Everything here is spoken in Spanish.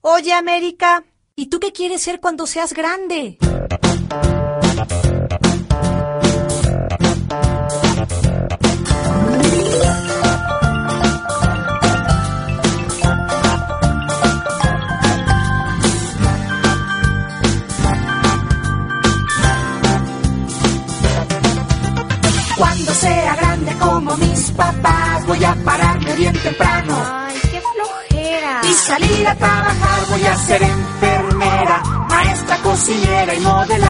Oye, América, ¿y tú qué quieres ser cuando seas grande? Cuando sea grande como mis papás, voy a pararme bien temprano. Ay, qué flojera. Y salir a trabajar, voy a ser enfermera, maestra, cocinera y modelar.